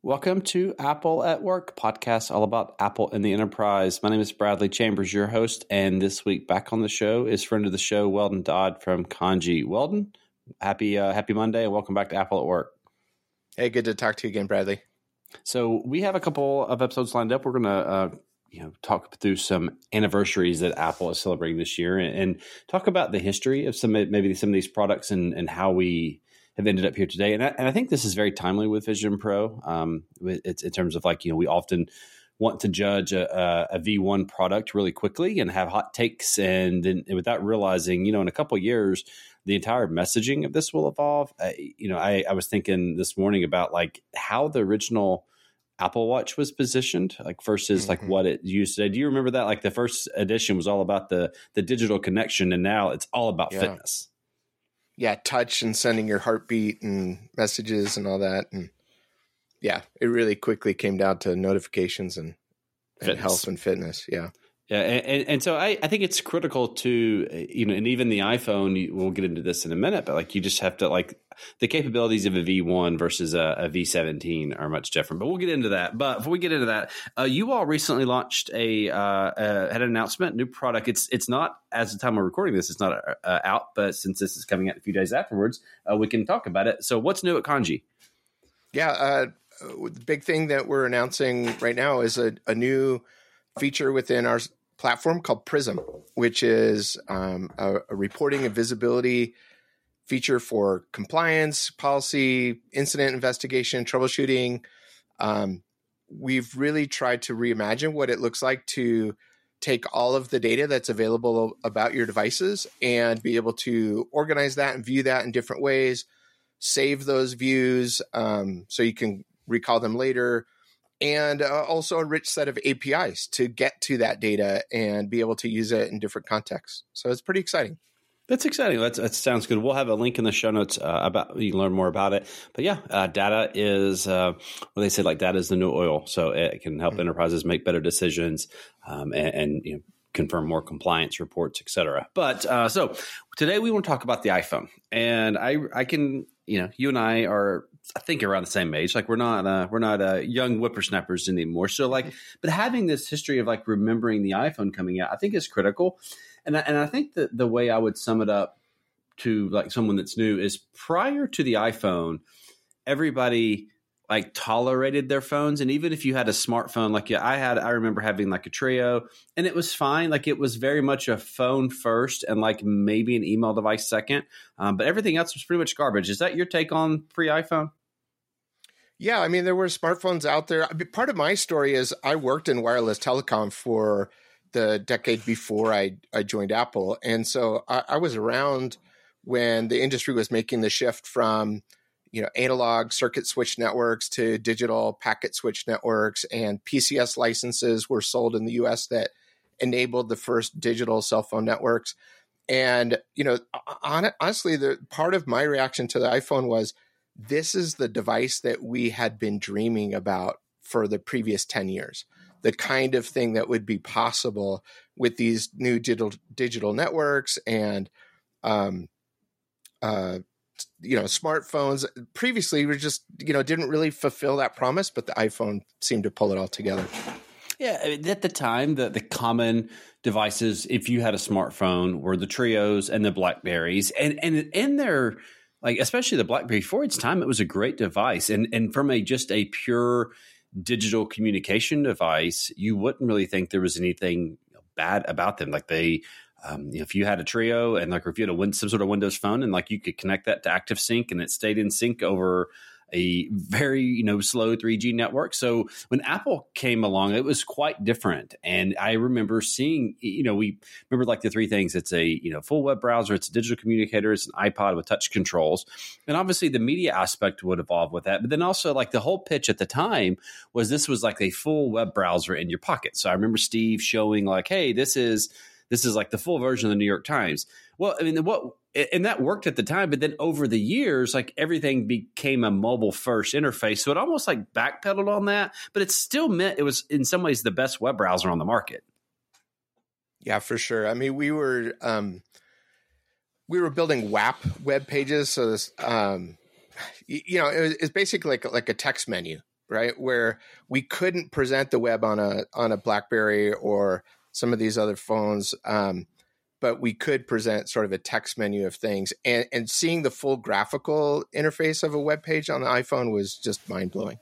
Welcome to Apple at Work podcast, all about Apple and the enterprise. My name is Bradley Chambers, your host, and this week back on the show is friend of the show, Weldon Dodd from Conji. Weldon, happy Monday, and welcome back to Apple at Work. Hey, good to talk to you again, Bradley. So we have a couple of episodes lined up. We're going to talk through some anniversaries that Apple is celebrating this year, and talk about the history of some of these products and how we have ended up here today. And I think this is very timely with Vision Pro. It's in terms of we often want to judge a V1 product really quickly and have hot takes, and without realizing, in a couple of years, the entire messaging of this will evolve. I was thinking this morning about how the original Apple Watch was positioned, versus what it used today. Do you remember that? The first edition was all about the digital connection, and now it's all about fitness. Yeah, touch and sending your heartbeat and messages and all that. And yeah, it really quickly came down to notifications and health and fitness. Yeah. Yeah. And so I think it's critical to, and even the iPhone, we'll get into this in a minute, but you just have to the capabilities of a V1 versus a V17 are much different, but we'll get into that. But before we get into that, you all recently launched had an announcement, new product. It's not, as the time we're recording this, it's not out, but since this is coming out a few days afterwards, we can talk about it. So what's new at Conji? Yeah. The big thing that we're announcing right now is a new feature within our platform called Prism, which is a reporting and visibility feature for compliance, policy, incident investigation, troubleshooting. We've really tried to reimagine what it looks like to take all of the data that's available about your devices and be able to organize that and view that in different ways, save those views so you can recall them later, and also a rich set of APIs to get to that data and be able to use it in different contexts. So it's pretty exciting. That's exciting. That sounds good. We'll have a link in the show notes about you can learn more about it. But yeah, data is they say data is the new oil, so it can help enterprises make better decisions and confirm more compliance reports, et cetera. But so today we want to talk about the iPhone, and I can you and I are, I think, around the same age. We're not young whippersnappers anymore. So but having this history of remembering the iPhone coming out, I think is critical. And I think that the way I would sum it up to someone that's new is, prior to the iPhone, everybody tolerated their phones. And even if you had a smartphone, I remember having a Treo, and it was fine. It was very much a phone first and maybe an email device second. But everything else was pretty much garbage. Is that your take on pre-iPhone? Yeah, I mean, there were smartphones out there. Part of my story is I worked in wireless telecom for the decade before I joined Apple. And so I was around when the industry was making the shift from analog circuit switch networks to digital packet switch networks, and PCS licenses were sold in the US that enabled the first digital cell phone networks. And, honestly, the part of my reaction to the iPhone was, this is the device that we had been dreaming about for the previous 10 years. The kind of thing that would be possible with these new digital networks and, smartphones. Previously, we just, didn't really fulfill that promise, but the iPhone seemed to pull it all together. Yeah, at the time, the common devices, if you had a smartphone, were the Treos and the BlackBerries, and in their especially the BlackBerry, for its time, it was a great device, and from just a pure digital communication device, you wouldn't really think there was anything bad about them. If you had a Treo and if you had some sort of Windows phone and you could connect that to ActiveSync and it stayed in sync over a very slow 3G network. So when Apple came along, it was quite different. And I remember seeing, we remember the three things. It's a full web browser, it's a digital communicator, it's an iPod with touch controls, and obviously the media aspect would evolve with that. But then also the whole pitch at the time was this was a full web browser in your pocket. So I remember Steve showing hey, this is the full version of the New York Times. Well, I mean, and that worked at the time, but then over the years, everything became a mobile first interface. So it almost backpedaled on that, but it still meant it was in some ways the best web browser on the market. Yeah, for sure. I mean, we were building WAP web pages. So this, it's basically like a text menu, right? Where we couldn't present the web on a BlackBerry or some of these other phones, but we could present sort of a text menu of things. And seeing the full graphical interface of a web page on the iPhone was just mind blowing.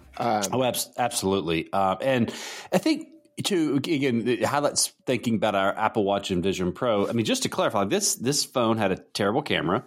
Absolutely. And I think, to again, how that's thinking about our Apple Watch and Vision Pro. I mean, just to clarify, this phone had a terrible camera.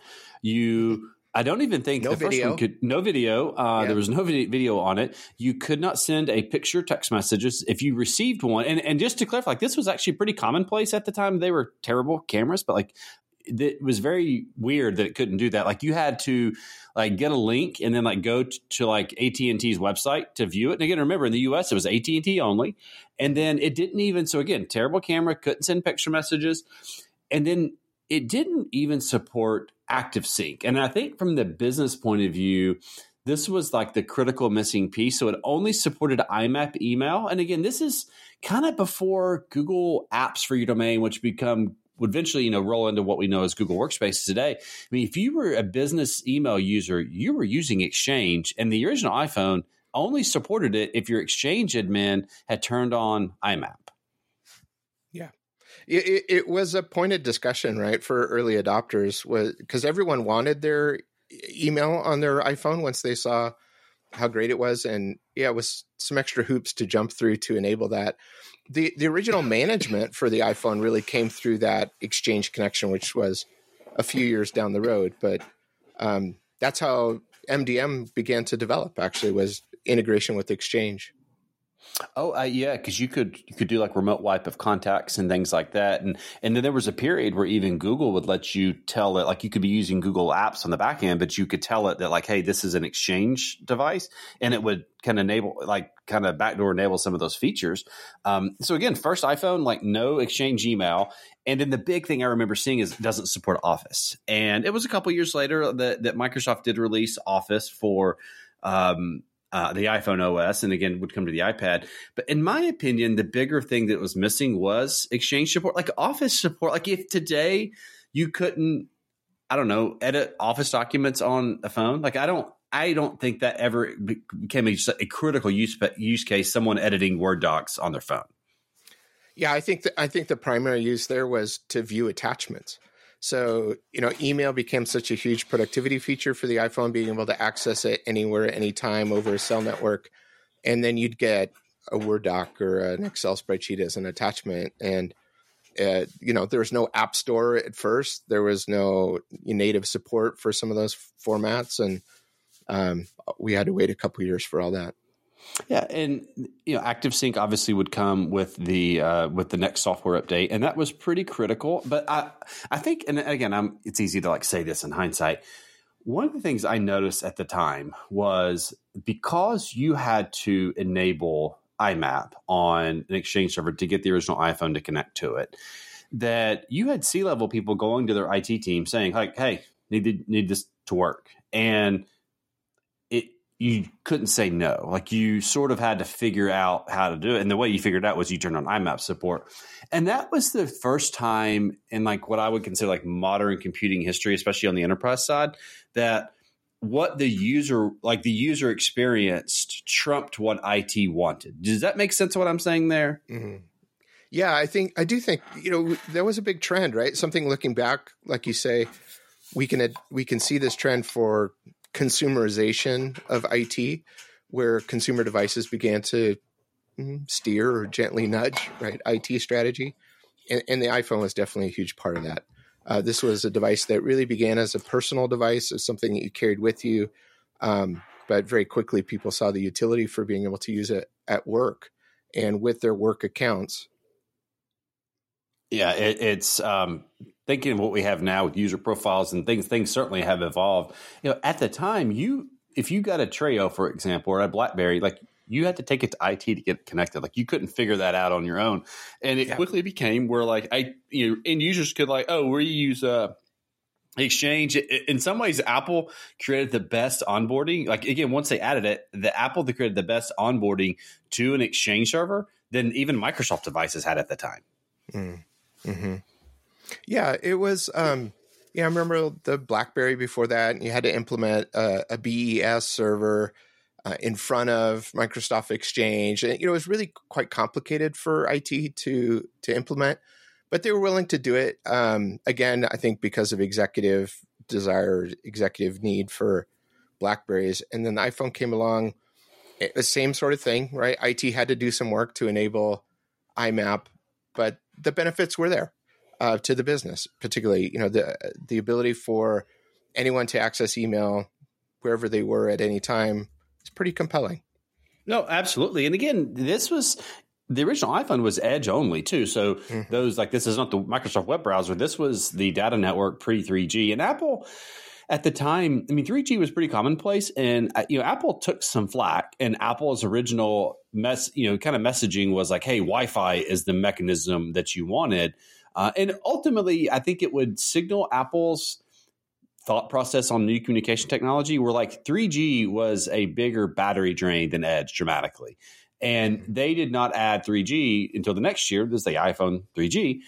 I don't even think no the video. first one could. No video. There was no video on it. You could not send a picture text messages if you received one. And just to clarify, this was actually pretty commonplace at the time. They were terrible cameras, but it was very weird that it couldn't do that. Like, you had to get a link and then go to AT&T's website to view it. And again, remember, in the US, it was AT&T only. And then it didn't even, so again, terrible camera, couldn't send picture messages. And then it didn't even support ActiveSync. And I think from the business point of view, this was the critical missing piece. So it only supported IMAP email. And again, this is kind of before Google Apps for your domain, which would eventually, roll into what we know as Google Workspace today. I mean, if you were a business email user, you were using Exchange, and the original iPhone only supported it if your Exchange admin had turned on IMAP. Yeah. It was a pointed discussion, right, for early adopters, because everyone wanted their email on their iPhone once they saw how great it was. And it was some extra hoops to jump through to enable that. The original management for the iPhone really came through that Exchange connection, which was a few years down the road. But that's how MDM began to develop, actually, was integration with Exchange. Oh, yeah, because you could do remote wipe of contacts and things like that. And then there was a period where even Google would let you tell it, you could be using Google Apps on the back end, but you could tell it that hey, this is an Exchange device, and it would kind of enable, kind of backdoor enable some of those features. So again, first iPhone, no Exchange email. And then the big thing I remember seeing is it doesn't support Office. And it was a couple years later that Microsoft did release Office for the iPhone OS, and again, would come to the iPad. But in my opinion, the bigger thing that was missing was Exchange support, Office support. If today you couldn't, I don't know, edit Office documents on a phone, I don't think that ever became a critical use case, someone editing Word docs on their phone. Yeah, I think the primary use there was to view attachments. So, email became such a huge productivity feature for the iPhone, being able to access it anywhere, anytime over a cell network. And then you'd get a Word doc or an Excel spreadsheet as an attachment. And, there was no app store at first. There was no native support for some of those formats. And we had to wait a couple of years for all that. Yeah, and ActiveSync obviously would come with the next software update, and that was pretty critical. But I think, and again, it's easy to say this in hindsight. One of the things I noticed at the time was, because you had to enable IMAP on an Exchange server to get the original iPhone to connect to it, that you had C-level people going to their IT team saying, "Hey, need this to work," and you couldn't say no. You sort of had to figure out how to do it. And the way you figured out was you turned on IMAP support. And that was the first time in what I would consider modern computing history, especially on the enterprise side, that what the user experienced trumped what IT wanted. Does that make sense of what I'm saying there? Mm-hmm. Yeah, I do think, there was a big trend, right? Something looking back, like you say, we can see this trend for consumerization of IT, where consumer devices began to steer or gently nudge, right, IT strategy. And the iPhone was definitely a huge part of that. This was a device that really began as a personal device, as something that you carried with you. But very quickly, people saw the utility for being able to use it at work and with their work accounts. Yeah, it's thinking of what we have now with user profiles and things certainly have evolved. At the time, if you got a Treo, for example, or a BlackBerry, you had to take it to IT to get connected. You couldn't figure that out on your own. And it quickly became where end users could we use Exchange. In some ways, Apple created the best onboarding. Again, once they added it, Apple created the best onboarding to an Exchange server than even Microsoft devices had at the time. Mm-hmm. Yeah, it was. I remember the BlackBerry before that. And you had to implement a BES server. in front of Microsoft Exchange. And, it was really quite complicated for IT to implement, but they were willing to do it. Again, I think because of executive desire, executive need for BlackBerries. And then the iPhone came along, the same sort of thing, right? IT had to do some work to enable IMAP, but the benefits were there to the business, particularly, the ability for anyone to access email wherever they were at any time is pretty compelling. No, absolutely. And again, the original iPhone was Edge only too. So those, like, this is not the Microsoft web browser. This was the data network pre 3G. And Apple at the time, 3G was pretty commonplace, and Apple took some flack. And Apple's original kind of messaging was like, "Hey, Wi-Fi is the mechanism that you wanted," and ultimately, I think it would signal Apple's thought process on new communication technology, where like 3G was a bigger battery drain than Edge dramatically. And they did not add 3G until the next year. This is the iPhone 3G.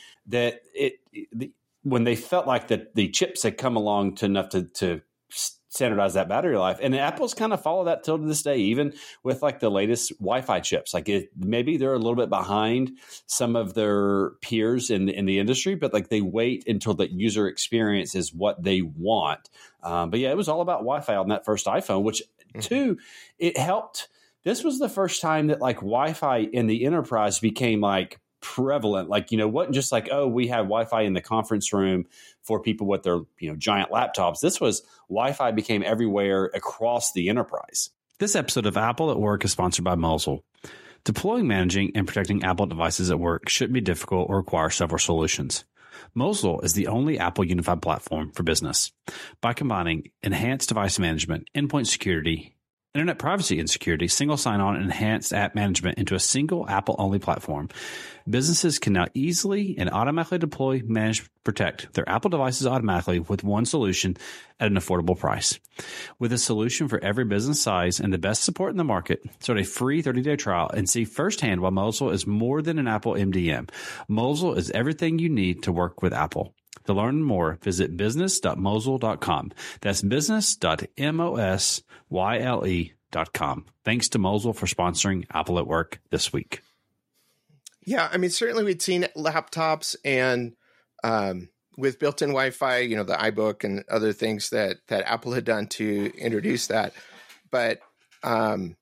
When they felt like that the chips had come along enough to standardize that battery life. And Apple's kind of followed that till to this day, even with like the latest Wi-Fi chips. Like maybe they're a little bit behind some of their peers in the industry, but like they wait until the user experience is what they want. But yeah, it was all about Wi-Fi on that first iPhone, which too, it helped. This was the first time that like Wi-Fi in the enterprise became like prevalent. Like, wasn't just like, oh, we have Wi-Fi in the conference room for people with their, giant laptops. This was Wi-Fi became everywhere across the enterprise. This episode of Apple at Work is sponsored by Mosel. Deploying, managing, and protecting Apple devices at work shouldn't be difficult or require several solutions. Mosel is the only Apple unified platform for business. By combining enhanced device management, endpoint security, internet privacy and security, single sign-on, and enhanced app management into a single Apple-only platform, businesses can now easily and automatically deploy, manage, protect their Apple devices automatically with one solution at an affordable price. With a solution for every business size and the best support in the market, start a free 30-day trial and see firsthand why Mosel is more than an Apple MDM. Mosel is everything you need to work with Apple. To learn more, visit business.mosel.com. That's business.mosyle.com. Thanks to Mosel for sponsoring Apple at Work this week. Yeah, certainly we'd seen laptops and with built-in Wi-Fi, the iBook and other things that Apple had done to introduce that. But having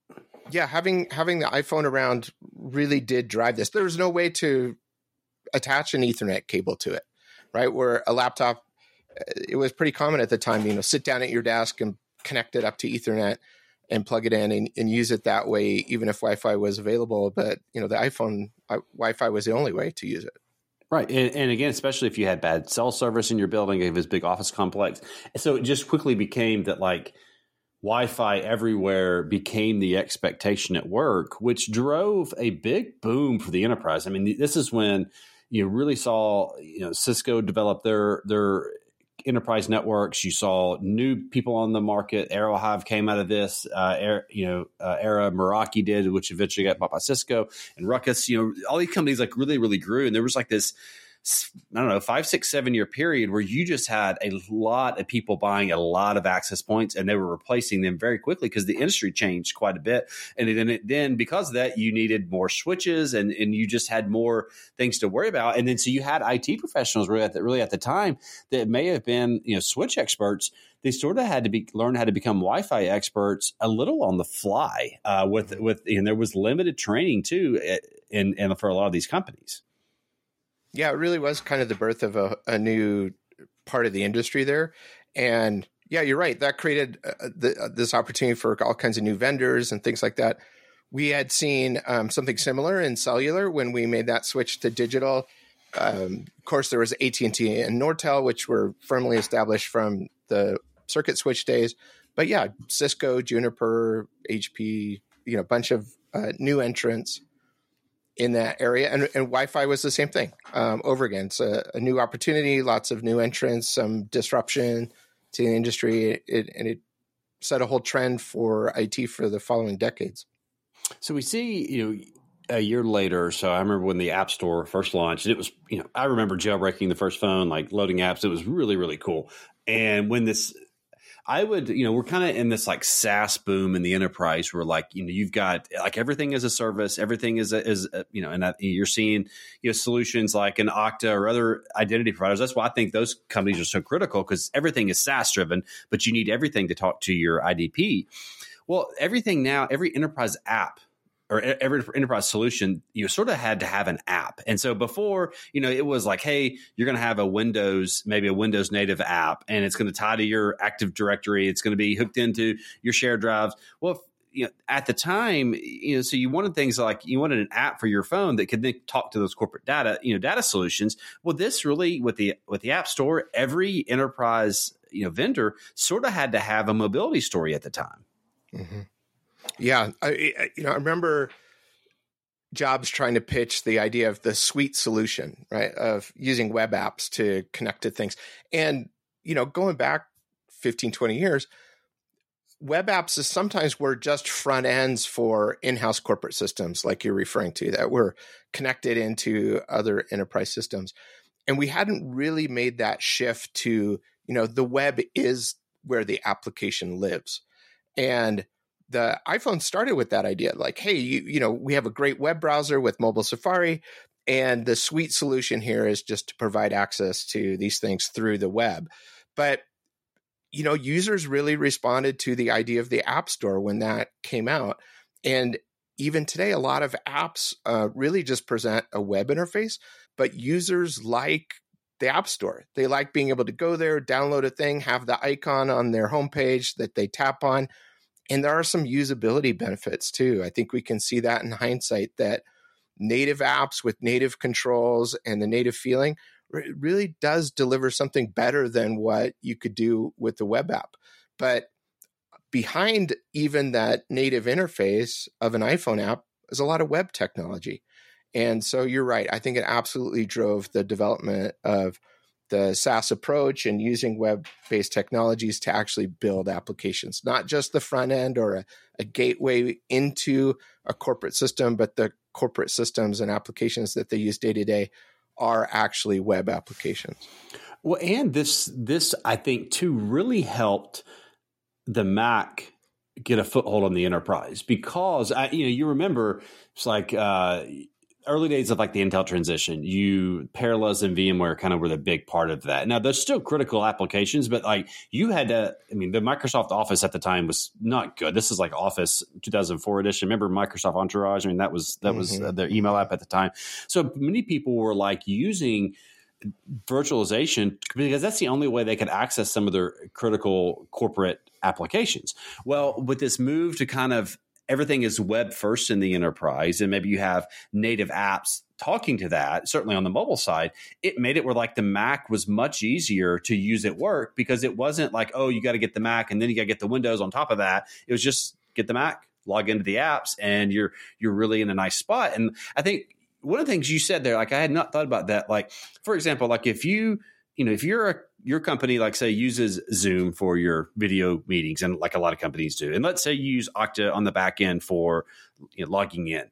the iPhone around really did drive this. There was no way to attach an Ethernet cable to it. Right, where a laptop, it was pretty common at the time, sit down at your desk and connect it up to Ethernet and plug it in and use it that way, even if Wi-Fi was available. But, the iPhone, Wi-Fi was the only way to use it. Right. And again, especially if you had bad cell service in your building, if it was a big office complex. So it just quickly became that like Wi-Fi everywhere became the expectation at work, which drove a big boom for the enterprise. This is when you really saw, Cisco develop their enterprise networks. You saw new people on the market. Aerohive came out of this. Era Meraki did, which eventually got bought by Cisco, and Ruckus. All these companies like really, really grew, and there was like this 5, 6, 7 year period where you just had a lot of people buying a lot of access points, and they were replacing them very quickly because the industry changed quite a bit. And then because of that, you needed more switches and you just had more things to worry about. And then so you had IT professionals really at the time that may have been switch experts. They sort of had to learn how to become Wi-Fi experts a little on the fly. And there was limited training too, and for a lot of these companies. Yeah, it really was kind of the birth of a new part of the industry there. And yeah, you're right. That created this opportunity for all kinds of new vendors and things like that. We had seen something similar in cellular when we made that switch to digital. Of course, there was AT&T and Nortel, which were firmly established from the circuit switch days. But yeah, Cisco, Juniper, HP, a bunch of new entrants in that area. And Wi-Fi was the same thing over again. It's a new opportunity, lots of new entrants, some disruption to the industry. And it set a whole trend for IT for the following decades. So we see, a year later, so I remember when the App Store first launched, it was, I remember jailbreaking the first phone, like loading apps. It was really, really cool. And when I would, we're kind of in this like SaaS boom in the enterprise where like, you've got like everything is a service, everything is and you're seeing, solutions like an Okta or other identity providers. That's why I think those companies are so critical, because everything is SaaS driven, but you need everything to talk to your IDP. Well, everything now, every enterprise app or every enterprise solution, you sort of had to have an app. And so before, it was like, hey, you're going to have maybe a Windows native app, and it's going to tie to your Active Directory. It's going to be hooked into your shared drives. Well, at the time, so you wanted things like you wanted an app for your phone that could then talk to those corporate data, data solutions. Well, this really with the App Store, every enterprise, vendor sort of had to have a mobility story at the time. Mm-hmm. Yeah. I remember Jobs trying to pitch the idea of the suite solution, right? Of using web apps to connect to things. And, going back 15, 20 years, web apps is sometimes were just front ends for in-house corporate systems, like you're referring to, that were connected into other enterprise systems. And we hadn't really made that shift to, the web is where the application lives. And the iPhone started with that idea, like, hey, we have a great web browser with mobile Safari, and the suite solution here is just to provide access to these things through the web. But, users really responded to the idea of the App Store when that came out. And even today, a lot of apps really just present a web interface, but users like the App Store. They like being able to go there, download a thing, have the icon on their homepage that they tap on. And there are some usability benefits too. I think we can see that in hindsight, that native apps with native controls and the native feeling really does deliver something better than what you could do with the web app. But behind even that native interface of an iPhone app is a lot of web technology. And so you're right. I think it absolutely drove the development of the SaaS approach and using web-based technologies to actually build applications, not just the front end or a gateway into a corporate system, but the corporate systems and applications that they use day to day are actually web applications. Well, and this I think too really helped the Mac get a foothold on the enterprise, because you remember it's like early days of like the Intel transition, Parallels and VMware kind of were the big part of that. Now, there's still critical applications, but like you had to, the Microsoft Office at the time was not good. This is like Office 2004 edition. Remember Microsoft Entourage? That was their email app at the time. So many people were like using virtualization because that's the only way they could access some of their critical corporate applications. Well, with this move to kind of everything is web first in the enterprise, and maybe you have native apps talking to that, certainly on the mobile side, it made it where like the Mac was much easier to use at work, because it wasn't like, oh, you got to get the Mac and then you got to get the Windows on top of that. It was just get the Mac, log into the apps, and you're really in a nice spot. And I think one of the things you said there, like I had not thought about that. Like, for example, like if your company, like say, uses Zoom for your video meetings, and like a lot of companies do, and let's say you use Okta on the back end for logging in,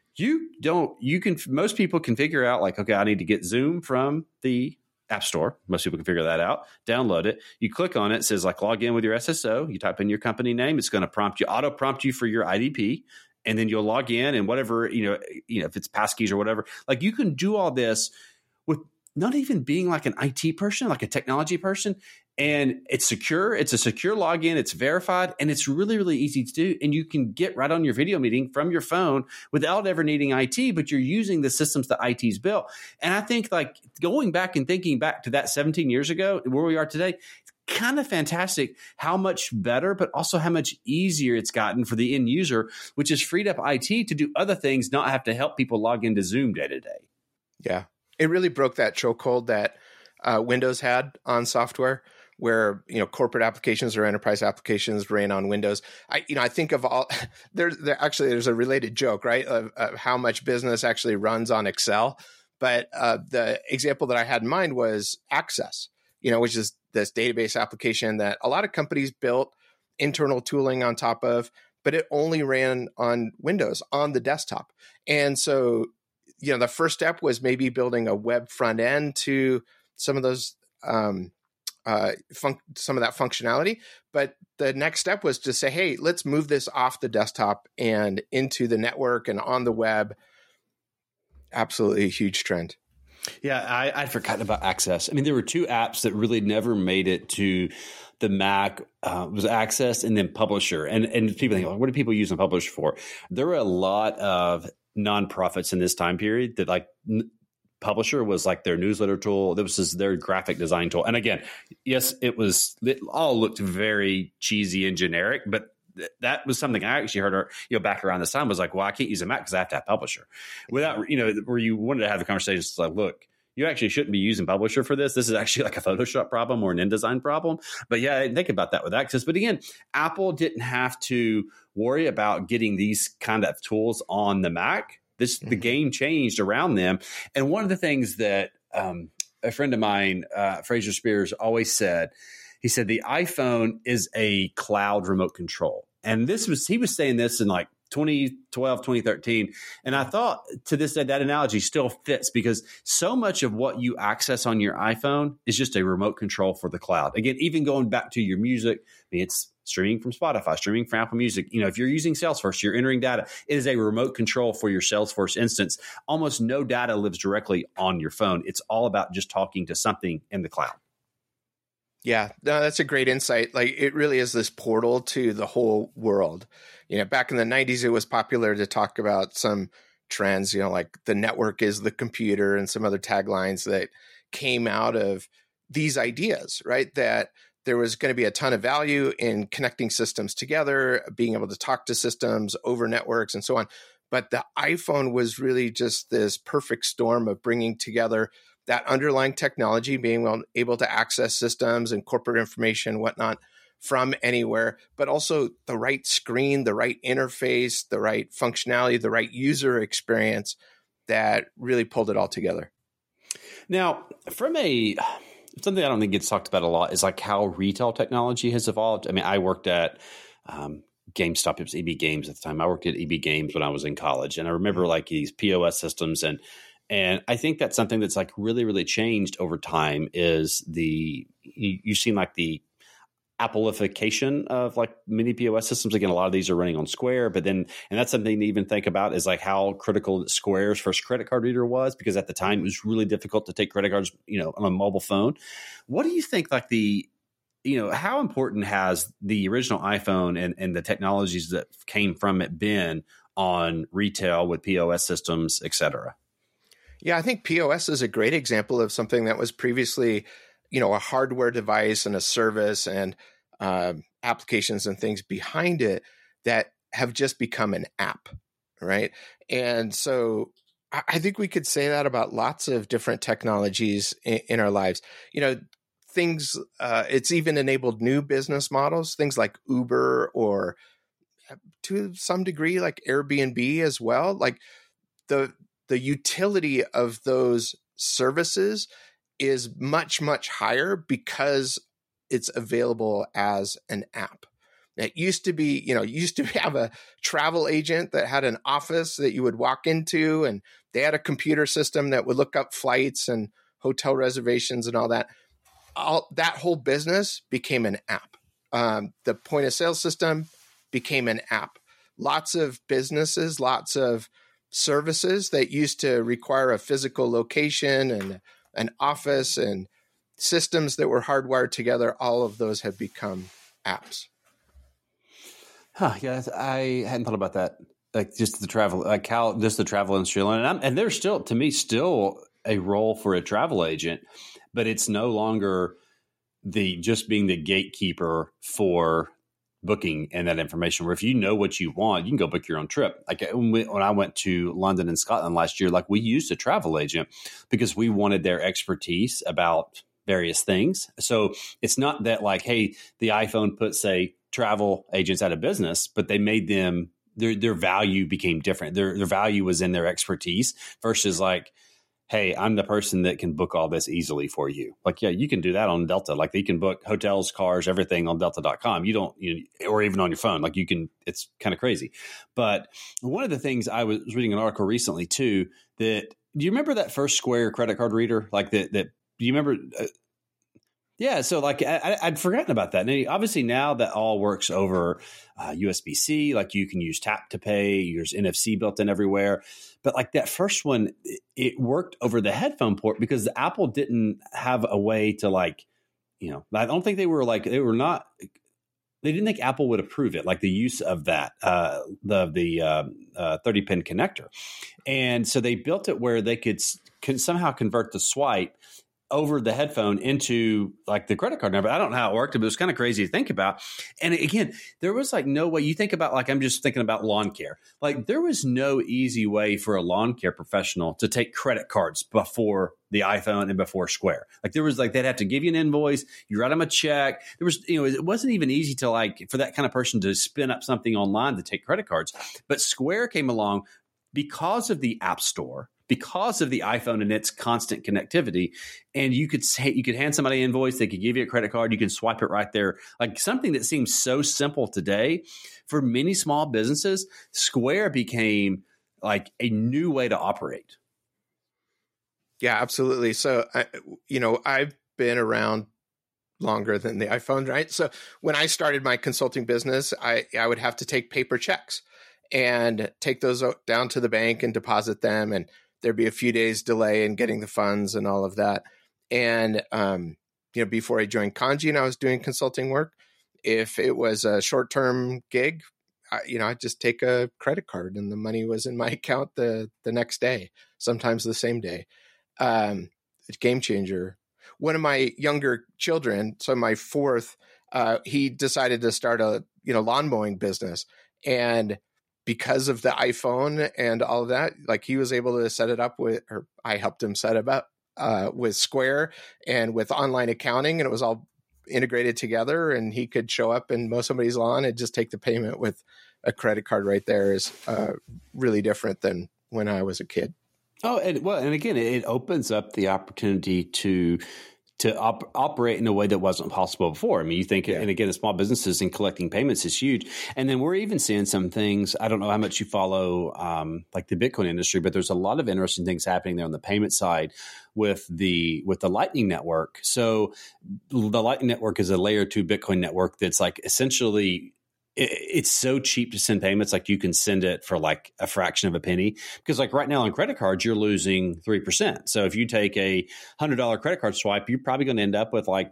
most people can figure out like, okay, I need to get Zoom from the App Store. Most people can figure that out. Download it. You click on it. It says like log in with your SSO. You type in your company name. It's going to auto prompt you for your IDP. And then you'll log in, and whatever, if it's passkeys or whatever, like you can do all this with not even being like an IT person, like a technology person. And it's secure. It's a secure login. It's verified, and it's really, really easy to do. And you can get right on your video meeting from your phone without ever needing IT, but you're using the systems that IT's built. And I think like going back and thinking back to that 17 years ago, where we are today, it's kind of fantastic how much better, but also how much easier it's gotten for the end user, which has freed up IT to do other things, not have to help people log into Zoom day to day. Yeah. It really broke that chokehold that Windows had on software, where corporate applications or enterprise applications ran on Windows. I think of all there's a related joke, right, of how much business actually runs on Excel. But the example that I had in mind was Access, which is this database application that a lot of companies built internal tooling on top of, but it only ran on Windows on the desktop. And so the first step was maybe building a web front end to some of those some of that functionality. But the next step was to say, hey, let's move this off the desktop and into the network and on the web. Absolutely a huge trend. Yeah, I'd forgotten about Access. I mean, there were two apps that really never made it to the Mac. Was Access and then Publisher. And people think, what do people use Publisher for? There were a lot of nonprofits in this time period that like Publisher was like their newsletter tool. This was their graphic design tool. And again, yes, it all looked very cheesy and generic, but that was something I actually heard, back around this time was like, well, I can't use a Mac because I have to have Publisher without, where you wanted to have the conversation. It's like, look, you actually shouldn't be using Publisher for this. This is actually like a Photoshop problem or an InDesign problem. But yeah, I didn't think about that with Access. But again, Apple didn't have to worry about getting these kind of tools on the Mac. The game changed around them. And one of the things that a friend of mine, Fraser Spears, always said, he said the iPhone is a cloud remote control. And he was saying this in like 2012, 2013. And I thought to this day, that analogy still fits because so much of what you access on your iPhone is just a remote control for the cloud. Again, even going back to your music, I mean, it's streaming from Spotify, streaming from Apple Music. If you're using Salesforce, you're entering data. It is a remote control for your Salesforce instance. Almost no data lives directly on your phone. It's all about just talking to something in the cloud. Yeah, no, that's a great insight. Like it really is this portal to the whole world. Back in the 90s, it was popular to talk about some trends, like the network is the computer and some other taglines that came out of these ideas, right? That there was going to be a ton of value in connecting systems together, being able to talk to systems over networks and so on. But the iPhone was really just this perfect storm of bringing together that underlying technology, being able to access systems and corporate information, whatnot, from anywhere, but also the right screen, the right interface, the right functionality, the right user experience that really pulled it all together. Now, from something I don't think gets talked about a lot is like how retail technology has evolved. I mean, I worked at GameStop. It was EB Games at the time. I worked at EB Games when I was in college, and I remember like these POS systems and I think that's something that's like really, really changed over time is you've seen like the Appleification of like many POS systems. Again, a lot of these are running on Square, and that's something to even think about is like how critical Square's first credit card reader was, because at the time it was really difficult to take credit cards, on a mobile phone. What do you think like how important has the original iPhone and the technologies that came from it been on retail with POS systems, et cetera? Yeah, I think POS is a great example of something that was previously, a hardware device and a service and applications and things behind it that have just become an app, right? And so I think we could say that about lots of different technologies in our lives. Things, it's even enabled new business models, things like Uber or to some degree like Airbnb as well. Like the utility of those services is much, much higher because it's available as an app. It used to be, you used to have a travel agent that had an office that you would walk into, and they had a computer system that would look up flights and hotel reservations and all that. That whole business became an app. The point of sale system became an app. Lots of businesses, lots of services that used to require a physical location and an office and systems that were hardwired together, all of those have become apps. Yeah, I hadn't thought about that. Like just the travel, like how just the travel industry alone. And there's still, to me, still a role for a travel agent, but it's no longer just being the gatekeeper for booking and that information, where if you know what you want, you can go book your own trip. Like when I went to London and Scotland last year, like we used a travel agent because we wanted their expertise about various things. So it's not that like, hey, the iPhone put, say, travel agents out of business, but they made them, their value became different. Their value was in their expertise versus like, hey, I'm the person that can book all this easily for you. Like, yeah, you can do that on Delta. Like you can book hotels, cars, everything on delta.com. Or even on your phone. Like you can, it's kind of crazy. But one of the things I was reading an article recently too, do you remember that first Square credit card reader? Like that do you remember? Yeah, so like I'd forgotten about that. And obviously now that all works over USB-C, like you can use tap to pay, there's NFC built in everywhere. But like that first one, it worked over the headphone port because the Apple didn't have a way to like, I don't think they didn't think Apple would approve it, like the use of that, the 30-pin connector. And so they built it where they could somehow convert the swipe over the headphone into like the credit card number. I don't know how it worked, but it was kind of crazy to think about. And again, there was like no way. You think about, like, I'm just thinking about lawn care. Like there was no easy way for a lawn care professional to take credit cards before the iPhone and before Square. Like there was like, they'd have to give you an invoice, you write them a check. There was, it wasn't even easy to like, for that kind of person to spin up something online to take credit cards. But Square came along because of the App Store, because of the iPhone and its constant connectivity. And you could hand somebody an invoice, they could give you a credit card, you can swipe it right there. Like something that seems so simple today, for many small businesses, Square became like a new way to operate. Yeah, absolutely. So, I've been around longer than the iPhone, right? So when I started my consulting business, I would have to take paper checks and take those down to the bank and deposit them. And there'd be a few days delay in getting the funds and all of that. And, before I joined Kanji and I was doing consulting work, if it was a short-term gig, I'd just take a credit card and the money was in my account the next day, sometimes the same day. It's a game changer. One of my younger children, so my fourth, he decided to start a, lawn mowing business. And because of the iPhone and all of that, like he was able to set it up I helped him set it up with Square and with online accounting, and it was all integrated together, and he could show up and mow somebody's lawn and just take the payment with a credit card right there. Is really different than when I was a kid. Oh, and again, it opens up the opportunity to operate in a way that wasn't possible before. I mean, you think, and again, the small businesses and collecting payments is huge. And then we're even seeing some things. I don't know how much you follow like the Bitcoin industry, but there's a lot of interesting things happening there on the payment side with the Lightning Network. So the Lightning Network is a layer 2 Bitcoin network that's like essentially, it's so cheap to send payments. Like you can send it for like a fraction of a penny, because like right now on credit cards, you're losing 3%. So if you take a $100 credit card swipe, you're probably going to end up with like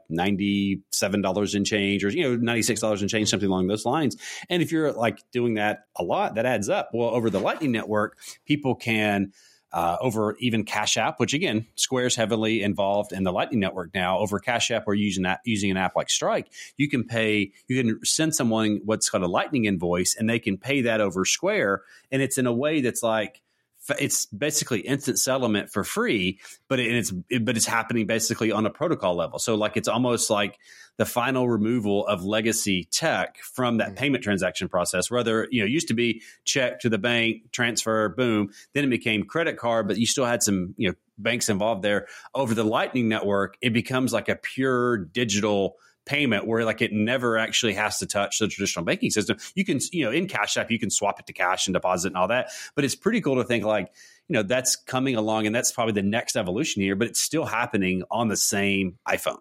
$97 in change, or, $96 in change, something along those lines. And if you're like doing that a lot, that adds up. Well, over the Lightning Network, people can, over even Cash App, which again, Square's heavily involved in the Lightning Network now. Over Cash App or using an app like Strike, you can send someone what's called a Lightning invoice, and they can pay that over Square. And it's in a way that's like, it's basically instant settlement for free, but it's happening basically on a protocol level. So like it's almost like the final removal of legacy tech from that payment transaction process. Whether it used to be check to the bank, transfer, boom, then it became credit card, but you still had some banks involved there. Over the Lightning Network, it becomes like a pure digital payment where like it never actually has to touch the traditional banking system. You can, in Cash App, you can swap it to cash and deposit and all that. But it's pretty cool to think like, that's coming along, and that's probably the next evolution here, but it's still happening on the same iPhone.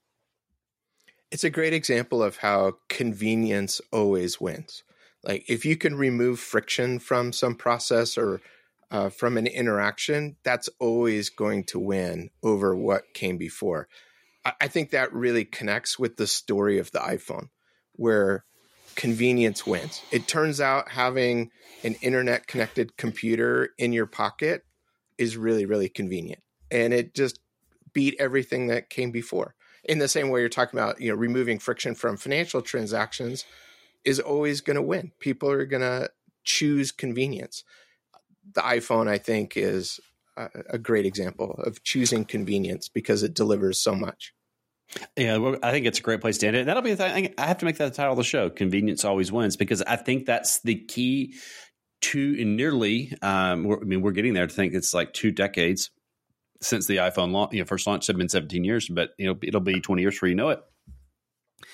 It's a great example of how convenience always wins. Like if you can remove friction from some process or from an interaction, that's always going to win over what came before. I think that really connects with the story of the iPhone, where convenience wins. It turns out having an internet connected computer in your pocket is really, really convenient. And it just beat everything that came before. In the same way you're talking about, removing friction from financial transactions is always going to win. People are going to choose convenience. The iPhone, I think, is a great example of choosing convenience because it delivers so much. Yeah, well, I think it's a great place to end it. That'll be I have to make that the title of the show. Convenience always wins, because I think that's the key to nearly. We're getting there. To think it's like 2 decades since the iPhone first launched. It's been 17 years, but it'll be 20 years before you know it.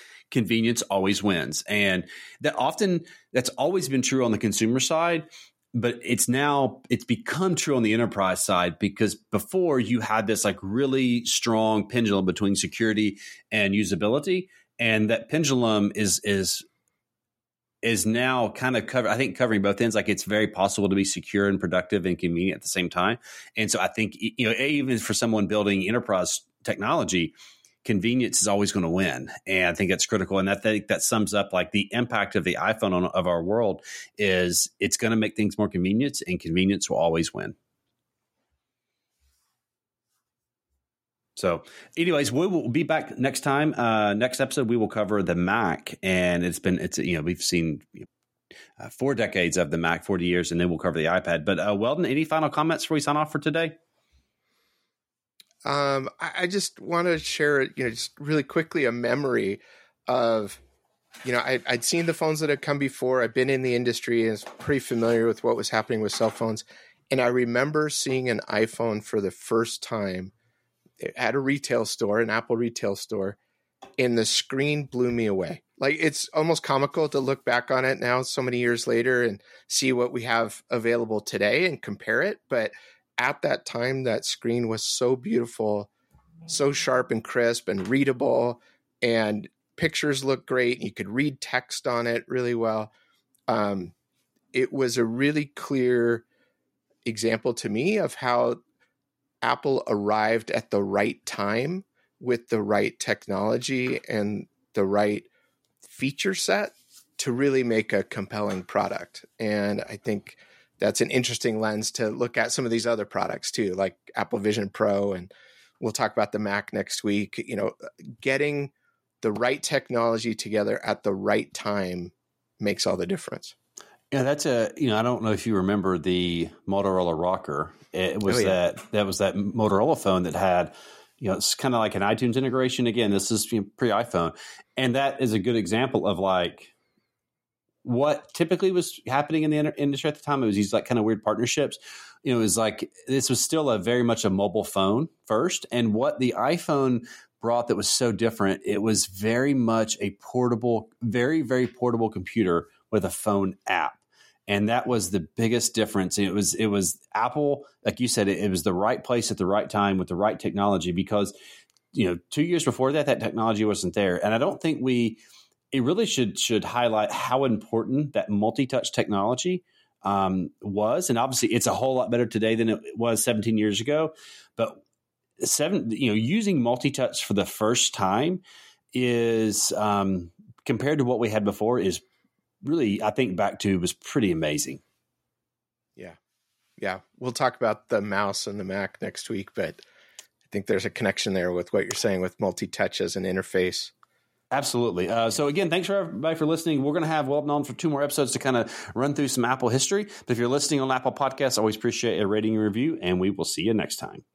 Convenience always wins, and that's always been true on the consumer side. but it's become true on the enterprise side, because before you had this like really strong pendulum between security and usability, and that pendulum is now kind of covering both ends. Like, it's very possible to be secure and productive and convenient at the same time. And so I think, even for someone building enterprise technology, convenience is always going to win. And I think that's critical. And I think that sums up like the impact of the iPhone of our world is it's going to make things more convenient, and convenience will always win. So anyways, we will be back next time. Next episode, we will cover the Mac, and we've seen 4 decades of the Mac, 40 years, and then we'll cover the iPad. But Weldon, any final comments before we sign off for today? I just want to share, just really quickly, a memory of, I'd seen the phones that had come before. I've been in the industry and was pretty familiar with what was happening with cell phones. And I remember seeing an iPhone for the first time at a retail store, an Apple retail store, and the screen blew me away. Like, it's almost comical to look back on it now so many years later and see what we have available today and compare it. But at that time, that screen was so beautiful, so sharp and crisp and readable, and pictures looked great. You could read text on it really well. It was a really clear example to me of how Apple arrived at the right time with the right technology and the right feature set to really make a compelling product. And I think that's an interesting lens to look at some of these other products too, like Apple Vision Pro. And we'll talk about the Mac next week. Getting the right technology together at the right time makes all the difference. Yeah, that's I don't know if you remember the Motorola Rocker. It was that was that Motorola phone that had, it's kind of like an iTunes integration. Again, this is pre-iPhone. And that is a good example of like what typically was happening in the industry at the time. It was these like kind of weird partnerships. It was like, this was still very much a mobile phone first. And what the iPhone brought that was so different, it was very much a portable, very, very portable computer with a phone app. And that was the biggest difference. It was Apple, like you said, it was the right place at the right time with the right technology, because 2 years before that technology wasn't there. And I don't think it really should highlight how important that multi-touch technology was. And obviously it's a whole lot better today than it was 17 years ago. But using multi-touch for the first time is compared to what we had before is really, I think back to, was pretty amazing. Yeah. We'll talk about the mouse and the Mac next week, but I think there's a connection there with what you're saying with multi-touch as an interface. Absolutely. So again, thanks for everybody for listening. We're going to have Weldon on for 2 more episodes to kind of run through some Apple history. But if you're listening on Apple Podcasts, I always appreciate a rating and review, and we will see you next time.